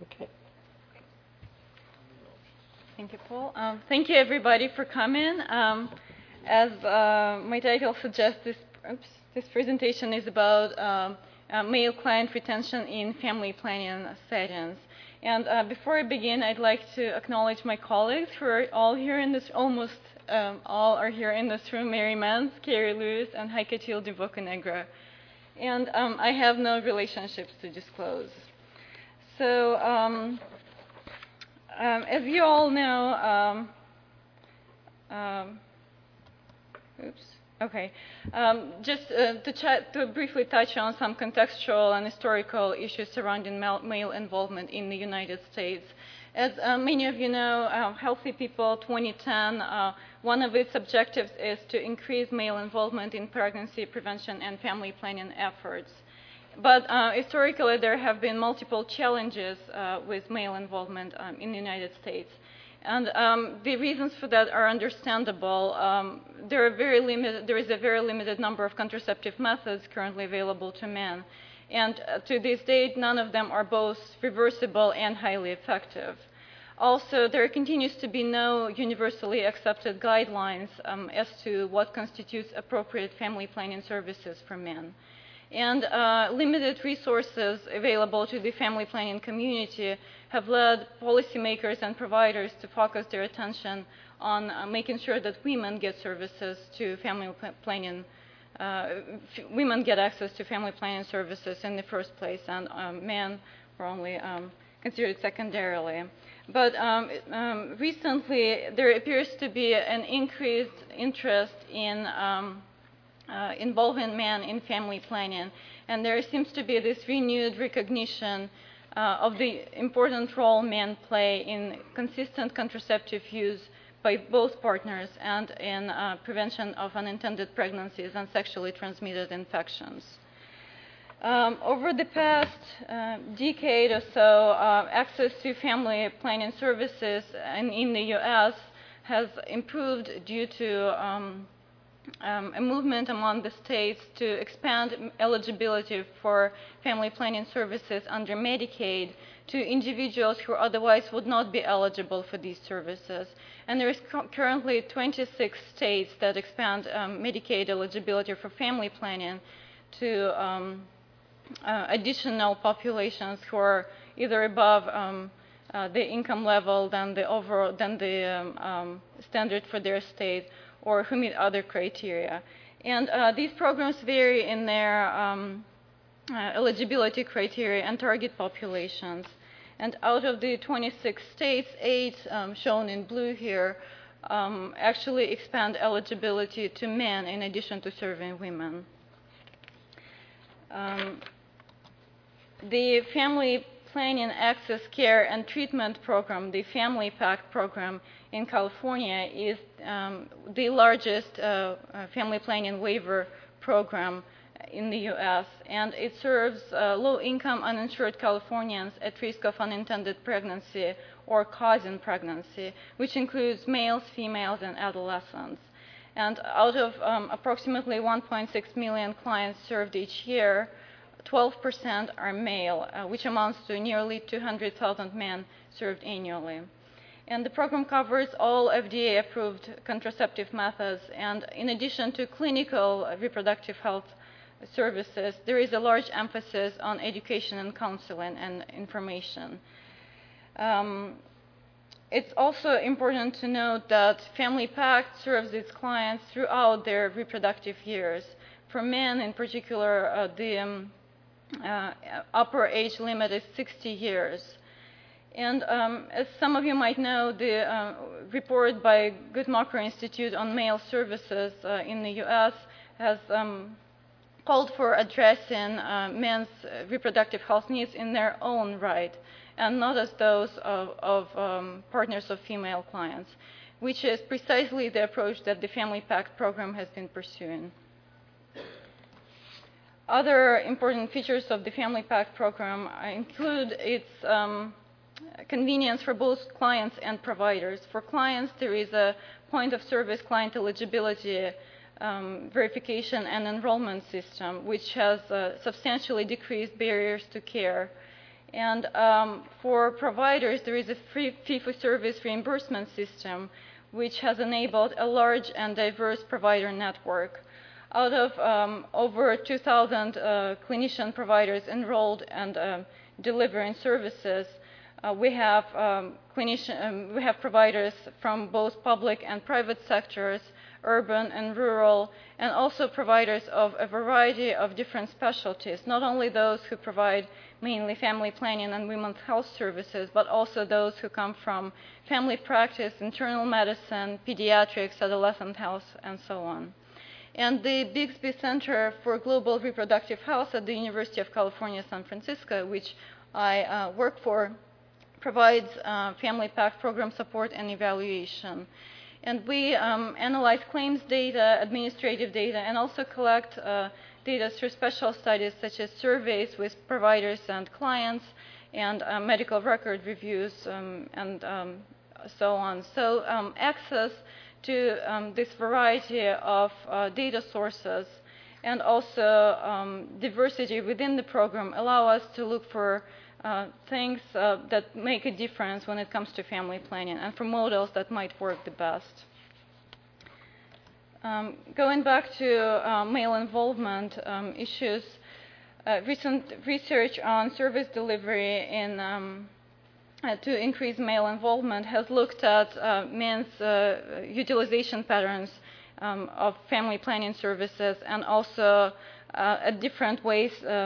Okay. Thank you, Paul. Thank you, everybody, for coming. As my title suggests, this presentation is about male client retention in family planning settings. And before I begin, I'd like to acknowledge my colleagues who are all here in this, almost all are here in this room: Mary Mans, Carrie Lewis, and Haikatil de Bocanegra. And I have no relationships to disclose. So, as you all know, just to briefly touch on some contextual and historical issues surrounding male involvement in the United States. As many of you know, Healthy People 2010, one of its objectives is to increase male involvement in pregnancy prevention and family planning efforts. But historically, there have been multiple challenges with male involvement in the United States. And the reasons for that are understandable. There is a very limited number of contraceptive methods currently available to men. And to this date, none of them are both reversible and highly effective. Also, there continues to be no universally accepted guidelines as to what constitutes appropriate family planning services for men. And limited resources available to the family planning community have led policymakers and providers to focus their attention on making sure that women get services to family planning. Women get access to family planning services in the first place, and men were only considered secondarily. But recently, there appears to be an increased interest in involving men in family planning, and there seems to be this renewed recognition of the important role men play in consistent contraceptive use by both partners and in prevention of unintended pregnancies and sexually transmitted infections. Over the past decade or so, access to family planning services in the U.S. has improved due to a movement among the states to expand eligibility for family planning services under Medicaid to individuals who otherwise would not be eligible for these services. And there is currently 26 states that expand Medicaid eligibility for family planning to additional populations who are either above the income level than the standard for their state, or who meet other criteria. And these programs vary in their eligibility criteria and target populations. And out of the 26 states, 8 shown in blue here actually expand eligibility to men in addition to serving women. The Family Planning Access Care and Treatment Program, the Family PACT program in California, is the largest family planning waiver program in the U.S., and it serves low-income uninsured Californians at risk of unintended pregnancy or causing pregnancy, which includes males, females, and adolescents. And out of approximately 1.6 million clients served each year, 12% are male, which amounts to nearly 200,000 men served annually. And the program covers all FDA-approved contraceptive methods, and in addition to clinical reproductive health services, there is a large emphasis on education and counseling and information. It's also important to note that Family PACT serves its clients throughout their reproductive years. For men in particular, the upper age limit is 60 years. And as some of you might know, the report by Guttmacher Institute on Male Services in the U.S. has called for addressing men's reproductive health needs in their own right, and not as those of partners of female clients, which is precisely the approach that the Family PACT program has been pursuing. Other important features of the Family PACT program include its convenience for both clients and providers. For clients, there is a point-of-service client eligibility verification and enrollment system, which has substantially decreased barriers to care. And for providers, there is a free fee-for-service reimbursement system, which has enabled a large and diverse provider network. Out of over 2,000 clinician providers enrolled and delivering services, we have providers from both public and private sectors, urban and rural, and also providers of a variety of different specialties, not only those who provide mainly family planning and women's health services, but also those who come from family practice, internal medicine, pediatrics, adolescent health, and so on. And the Bixby Center for Global Reproductive Health at the University of California, San Francisco, which I work for, provides family PAC program support and evaluation. And we analyze claims data, administrative data, and also collect data through special studies such as surveys with providers and clients, and medical record reviews, and so on. So access to this variety of data sources and also diversity within the program allow us to look for things that make a difference when it comes to family planning and for models that might work the best. Going back to male involvement issues, recent research on service delivery to increase male involvement has looked at men's utilization patterns of family planning services, and also at different ways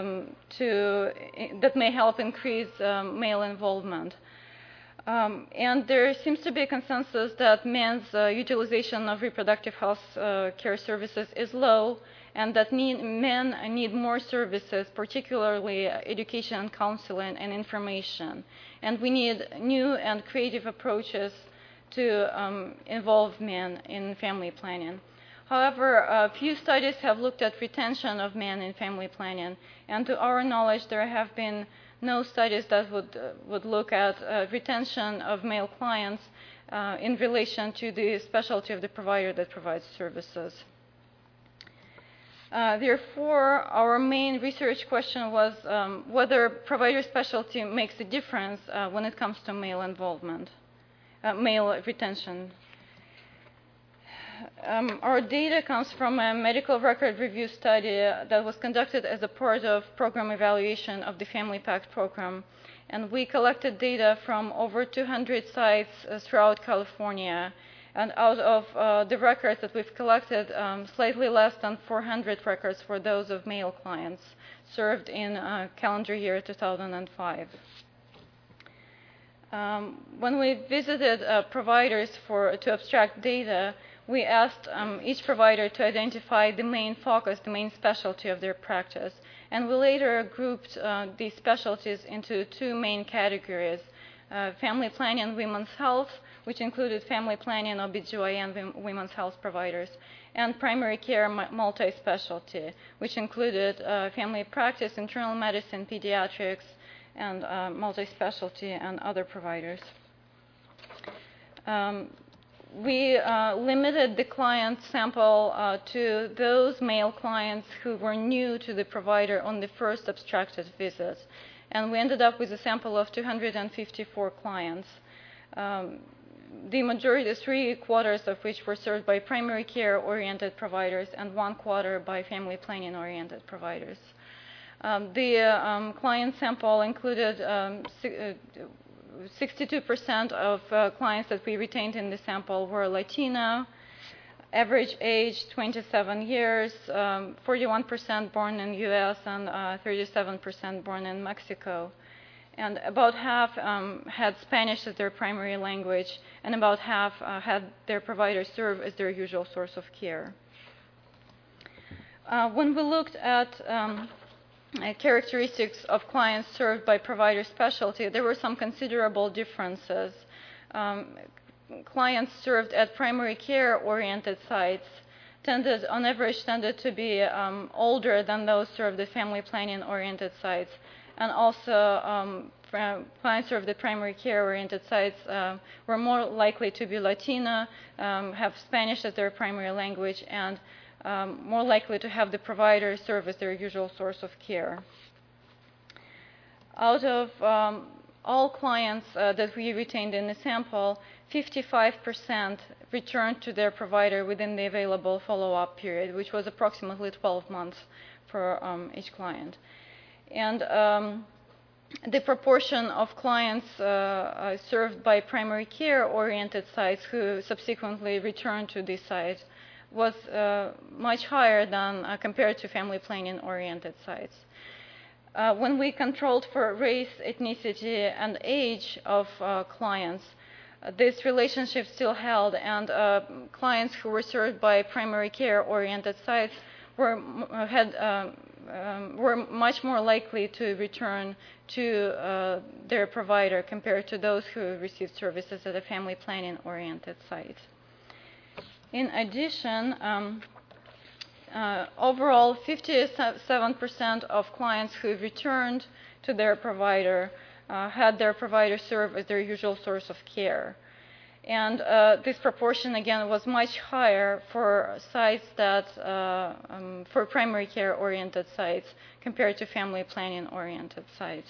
that may help increase male involvement. And there seems to be a consensus that men's utilization of reproductive health care services is low, and that men need more services, particularly education, counseling, and information. And we need new and creative approaches to involve men in family planning. However, a few studies have looked at retention of men in family planning, and to our knowledge, there have been no studies that would look at retention of male clients in relation to the specialty of the provider that provides services. Therefore, our main research question was whether provider specialty makes a difference when it comes to male involvement, male retention. Our data comes from a medical record review study that was conducted as a part of program evaluation of the Family PAC program. And we collected data from over 200 sites throughout California. And out of the records that we've collected, slightly less than 400 records were those of male clients served in calendar year 2005. When we visited providers to abstract data, we asked each provider to identify the main focus, the main specialty of their practice. And we later grouped these specialties into two main categories: family planning and women's health, which included family planning, OBGYN, women's health providers, and primary care multi-specialty, which included family practice, internal medicine, pediatrics, and multi-specialty and other providers. We limited the client sample to those male clients who were new to the provider on the first abstracted visit. And we ended up with a sample of 254 clients. The majority, 3/4 of which were served by primary care-oriented providers and 1/4 by family planning-oriented providers. The client sample included 62% of clients that we retained in the sample were Latino, average age 27 years, 41% born in US, and 37% born in Mexico. And about half had Spanish as their primary language, and about half had their provider serve as their usual source of care. When we looked at characteristics of clients served by provider specialty, there were some considerable differences. Clients served at primary care-oriented sites on average tended to be older than those served at family planning-oriented sites. And also, clients served at primary care-oriented sites were more likely to be Latina, have Spanish as their primary language, and more likely to have the provider serve as their usual source of care. Out of all clients that we retained in the sample, 55% returned to their provider within the available follow-up period, which was approximately 12 months for each client. And the proportion of clients served by primary care-oriented sites who subsequently returned to these sites was much higher than compared to family planning-oriented sites. When we controlled for race, ethnicity, and age of clients, this relationship still held, and clients who were served by primary care-oriented sites were much more likely to return to their provider compared to those who received services at a family planning-oriented site. In addition, overall, 57% of clients who returned to their provider had their provider serve as their usual source of care. And this proportion, again, was much higher for sites that, for primary care-oriented sites compared to family planning-oriented sites.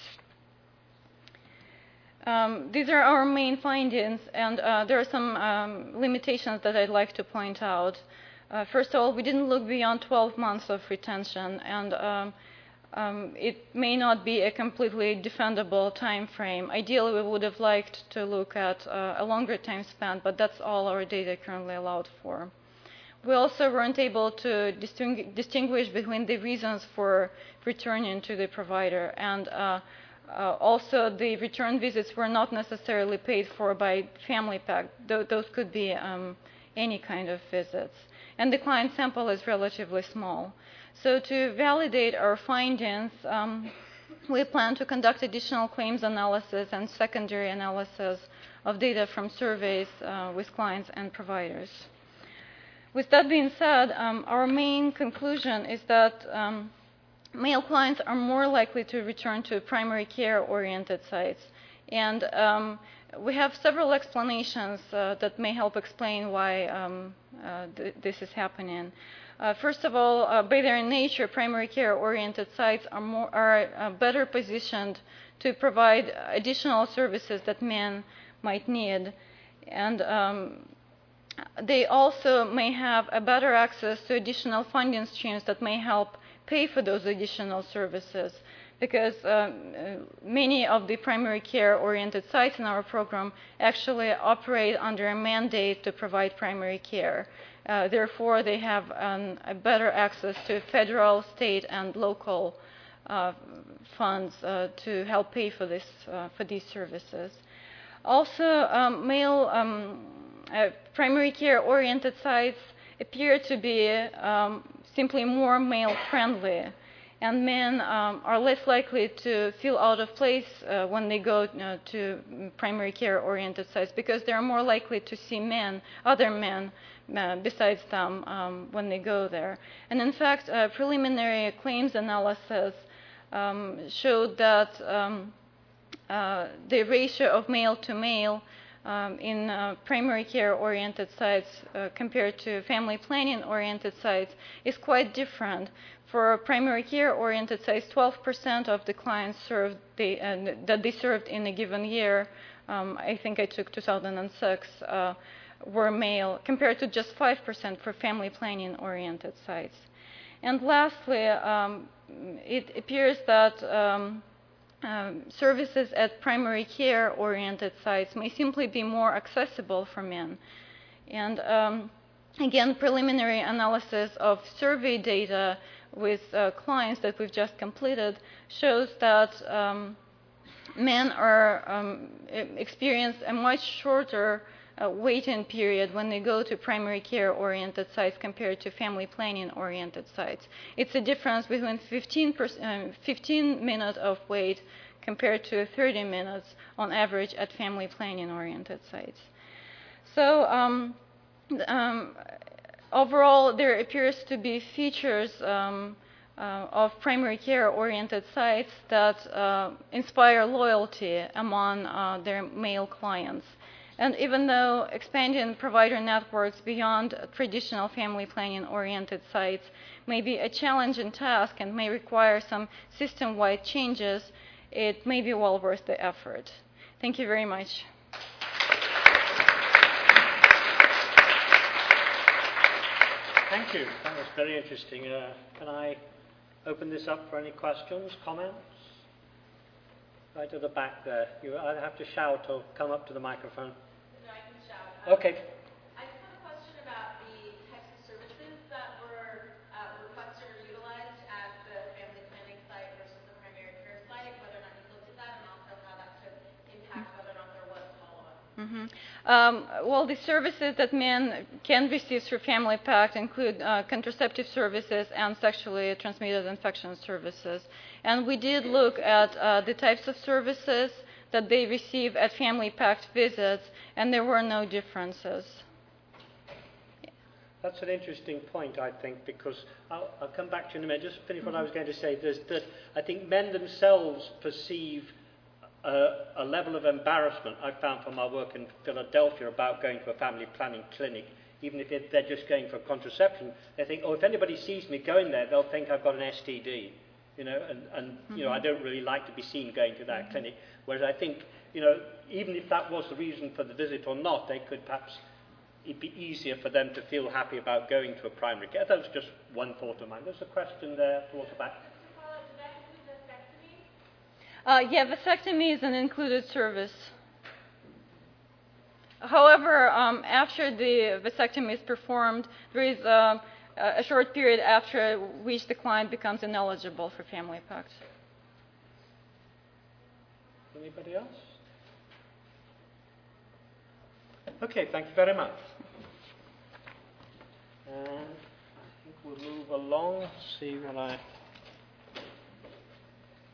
These are our main findings, and there are some limitations that I'd like to point out. First of all, we didn't look beyond 12 months of retention, and it may not be a completely defendable time frame. Ideally, we would have liked to look at a longer time span, but that's all our data currently allowed for. We also weren't able to distinguish between the reasons for returning to the provider, and also the return visits were not necessarily paid for by family pack. Those could be any kind of visits. And the client sample is relatively small. So to validate our findings, we plan to conduct additional claims analysis and secondary analysis of data from surveys with clients and providers. With that being said, our main conclusion is that male clients are more likely to return to primary care-oriented sites. And we have several explanations that may help explain why this is happening. First of all, by their nature, primary care-oriented sites are better positioned to provide additional services that men might need. And they also may have a better access to additional funding streams that may help pay for those additional services, because many of the primary care-oriented sites in our program actually operate under a mandate to provide primary care. Therefore, they have a better access to federal, state, and local funds to help pay for these services. Also, male primary care-oriented sites appear to be simply more male-friendly, and men are less likely to feel out of place when they go to primary care-oriented sites, because they're more likely to see other men besides them when they go there. And in fact, preliminary claims analysis showed that the ratio of male to male in primary care-oriented sites compared to family planning-oriented sites is quite different. For primary care-oriented sites, 12% of the clients served that they served in a given year, I think I took 2006, were male, compared to just 5% for family planning-oriented sites. And lastly, it appears that services at primary care-oriented sites may simply be more accessible for men. And again, preliminary analysis of survey data with clients that we've just completed shows that men experience a much shorter waiting period when they go to primary care-oriented sites compared to family planning-oriented sites. It's a difference between 15 minutes of wait compared to 30 minutes on average at family planning-oriented sites. So overall, there appears to be features of primary care-oriented sites that inspire loyalty among their male clients. And even though expanding provider networks beyond traditional family planning-oriented sites may be a challenging task and may require some system-wide changes, it may be well worth the effort. Thank you very much. Thank you. That was very interesting. Can I open this up for any questions, comments? Right at the back there. You either have to shout or come up to the microphone. No, I can shout. Okay. I just have a question about the types of services that were requested or utilized at the family planning site versus the primary care site, whether or not you looked at that, and also how that could impact whether or not there was follow-up. Well, the services that men can receive through Family Pact include contraceptive services and sexually transmitted infection services. And we did look at the types of services that they receive at Family Pact visits, and there were no differences. That's an interesting point, I think, because I'll come back to you in a minute. Just finish what I was going to say. There's that I think men themselves perceive a level of embarrassment I found from my work in Philadelphia about going to a family planning clinic. Even if they're just going for contraception, they think, oh, if anybody sees me going there, they'll think I've got an STD. You know, and you know, I don't really like to be seen going to that clinic. Whereas I think, you know, even if that was the reason for the visit or not, they could perhaps, it'd be easier for them to feel happy about going to a primary care. That was just one thought of mine. There's a question there towards the back. Yeah, vasectomy is an included service. However, after the vasectomy is performed, there is a short period after which the client becomes ineligible for Family Pact. Anybody else? Okay, thank you very much. And I think we'll move along, see what I...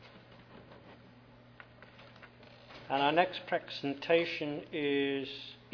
And our next presentation is